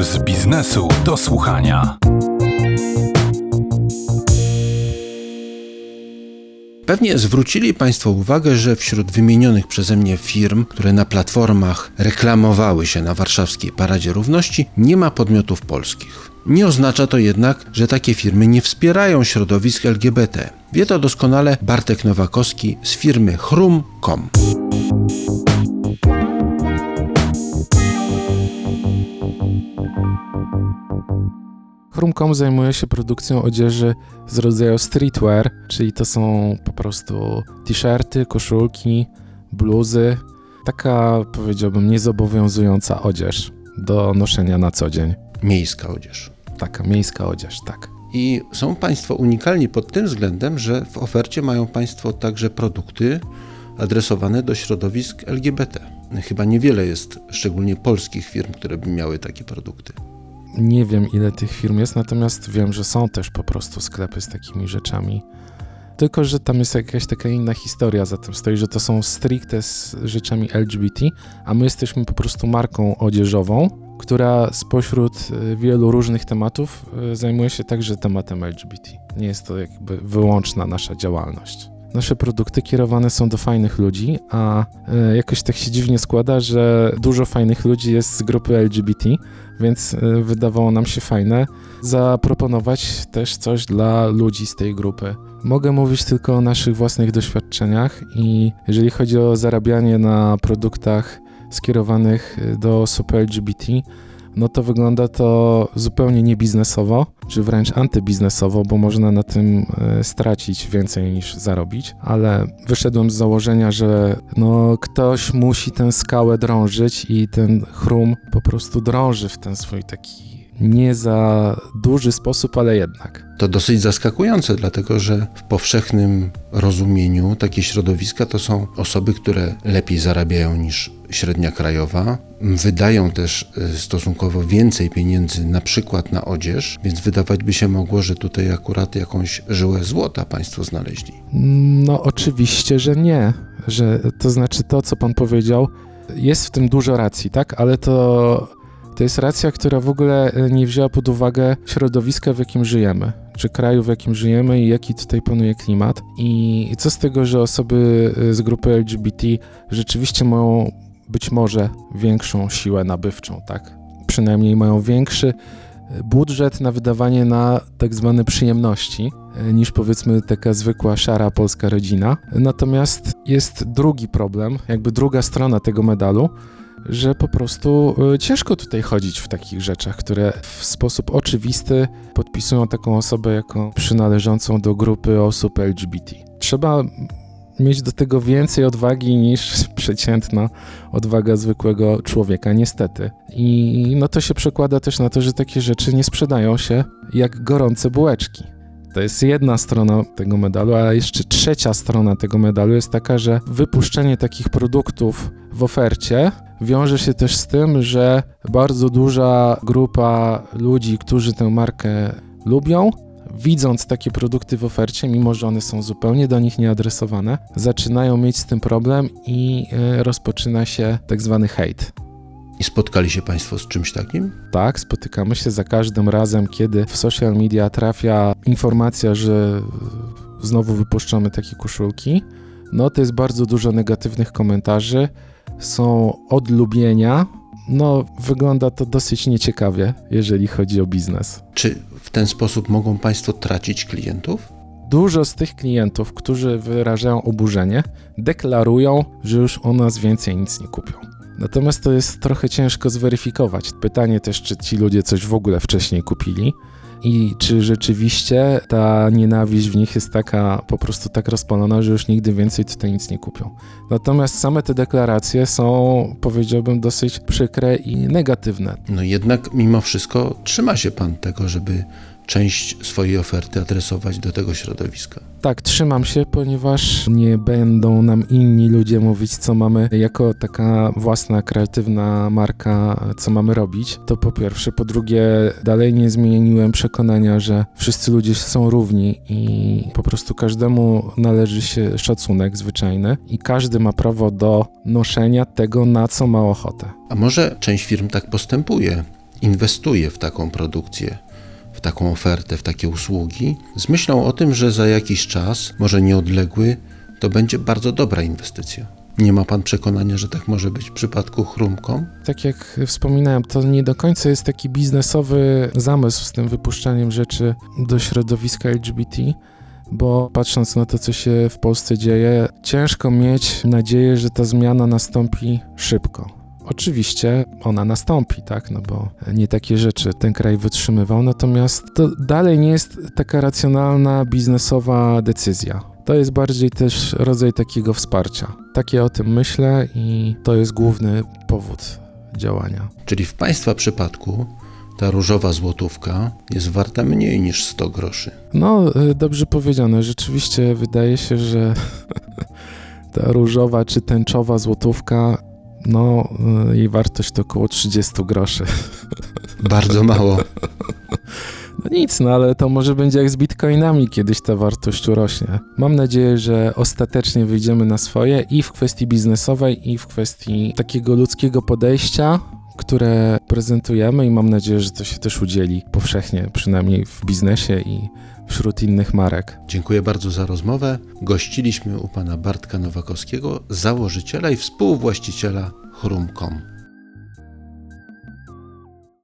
z biznesu do słuchania. Pewnie zwrócili Państwo uwagę, że wśród wymienionych przeze mnie firm, które na platformach reklamowały się na warszawskiej Paradzie Równości, nie ma podmiotów polskich. Nie oznacza to jednak, że takie firmy nie wspierają środowisk LGBT. Wie to doskonale Bartek Nowakowski z firmy Chrum.com. Chrum.com zajmuje się produkcją odzieży z rodzaju streetwear, czyli to są po prostu t-shirty, koszulki, bluzy. Taka, powiedziałbym, niezobowiązująca odzież do noszenia na co dzień. Miejska odzież. Taka miejska odzież, tak. I są Państwo unikalni pod tym względem, że w ofercie mają Państwo także produkty adresowane do środowisk LGBT. Chyba niewiele jest, szczególnie polskich firm, które by miały takie produkty. Nie wiem, ile tych firm jest, natomiast wiem, że są też po prostu sklepy z takimi rzeczami. Tylko że tam jest jakaś taka inna historia za tym stoi, że to są stricte z rzeczami LGBT, a my jesteśmy po prostu marką odzieżową, która spośród wielu różnych tematów zajmuje się także tematem LGBT. Nie jest to jakby wyłączna nasza działalność. Nasze produkty kierowane są do fajnych ludzi, a jakoś tak się dziwnie składa, że dużo fajnych ludzi jest z grupy LGBT, więc wydawało nam się fajne zaproponować też coś dla ludzi z tej grupy. Mogę mówić tylko o naszych własnych doświadczeniach i jeżeli chodzi o zarabianie na produktach skierowanych do osób LGBT, no to wygląda to zupełnie niebiznesowo, czy wręcz antybiznesowo, bo można na tym stracić więcej niż zarobić, ale wyszedłem z założenia, że no ktoś musi tę skałę drążyć i ten Chrum po prostu drąży w ten swój taki nie za duży sposób, ale jednak. To dosyć zaskakujące, dlatego że w powszechnym rozumieniu takie środowiska to są osoby, które lepiej zarabiają niż średnia krajowa, wydają też stosunkowo więcej pieniędzy na przykład na odzież, więc wydawać by się mogło, że tutaj akurat jakąś żyłę złota Państwo znaleźli. No oczywiście, że nie, to znaczy to, co Pan powiedział, jest w tym dużo racji, tak, ale to jest racja, która w ogóle nie wzięła pod uwagę środowiska, w jakim żyjemy, czy kraju, w jakim żyjemy i jaki tutaj panuje klimat. I co z tego, że osoby z grupy LGBT rzeczywiście mają być może większą siłę nabywczą, tak? Przynajmniej mają większy budżet na wydawanie na tak zwane przyjemności, niż powiedzmy taka zwykła, szara polska rodzina. Natomiast jest drugi problem, jakby druga strona tego medalu, że po prostu ciężko tutaj chodzić w takich rzeczach, które w sposób oczywisty podpisują taką osobę jako przynależącą do grupy osób LGBT. Trzeba mieć do tego więcej odwagi niż przeciętna odwaga zwykłego człowieka, niestety. I no to się przekłada też na to, że takie rzeczy nie sprzedają się jak gorące bułeczki. To jest jedna strona tego medalu, a jeszcze trzecia strona tego medalu jest taka, że wypuszczenie takich produktów w ofercie wiąże się też z tym, że bardzo duża grupa ludzi, którzy tę markę lubią, widząc takie produkty w ofercie, mimo że one są zupełnie do nich nieadresowane, zaczynają mieć z tym problem i rozpoczyna się tak zwany hejt. I spotkali się Państwo z czymś takim? Tak, spotykamy się za każdym razem, kiedy w social media trafia informacja, że znowu wypuszczamy takie koszulki. No to jest bardzo dużo negatywnych komentarzy, są odlubienia. No wygląda to dosyć nieciekawie, jeżeli chodzi o biznes. Czy w ten sposób mogą Państwo tracić klientów? Dużo z tych klientów, którzy wyrażają oburzenie, deklarują, że już u nas więcej nic nie kupią. Natomiast to jest trochę ciężko zweryfikować. Pytanie też, czy ci ludzie coś w ogóle wcześniej kupili i czy rzeczywiście ta nienawiść w nich jest taka po prostu tak rozpalona, że już nigdy więcej tutaj nic nie kupią. Natomiast same te deklaracje są, powiedziałbym, dosyć przykre i negatywne. No jednak mimo wszystko trzyma się Pan tego, żeby część swojej oferty adresować do tego środowiska. Tak, trzymam się, ponieważ nie będą nam inni ludzie mówić, co mamy jako taka własna, kreatywna marka, co mamy robić. To po pierwsze. Po drugie, dalej nie zmieniłem przekonania, że wszyscy ludzie są równi i po prostu każdemu należy się szacunek zwyczajny i każdy ma prawo do noszenia tego, na co ma ochotę. A może część firm tak postępuje inwestuje w taką produkcję, w taką ofertę, w takie usługi, z myślą o tym, że za jakiś czas, może nieodległy, to będzie bardzo dobra inwestycja. Nie ma pan przekonania, że tak może być w przypadku Chrumcom? Tak jak wspominałem, to nie do końca jest taki biznesowy zamysł z tym wypuszczaniem rzeczy do środowiska LGBT, bo patrząc na to, co się w Polsce dzieje, ciężko mieć nadzieję, że ta zmiana nastąpi szybko. Oczywiście ona nastąpi, tak, no bo nie takie rzeczy ten kraj wytrzymywał, natomiast to dalej nie jest taka racjonalna, biznesowa decyzja. To jest bardziej też rodzaj takiego wsparcia. Tak ja o tym myślę i to jest główny powód działania. Czyli w państwa przypadku ta różowa złotówka jest warta mniej niż 100 groszy. No, dobrze powiedziane. Rzeczywiście wydaje się, że ta różowa czy tęczowa złotówka, no, jej wartość to około 30 groszy. Bardzo mało. No nic, no ale to może będzie jak z bitcoinami, kiedyś ta wartość urośnie. Mam nadzieję, że ostatecznie wyjdziemy na swoje i w kwestii biznesowej, i w kwestii takiego ludzkiego podejścia, które prezentujemy i mam nadzieję, że to się też udzieli powszechnie, przynajmniej w biznesie i wśród innych marek. Dziękuję bardzo za rozmowę. Gościliśmy u pana Bartka Nowakowskiego, założyciela i współwłaściciela Chrumcom.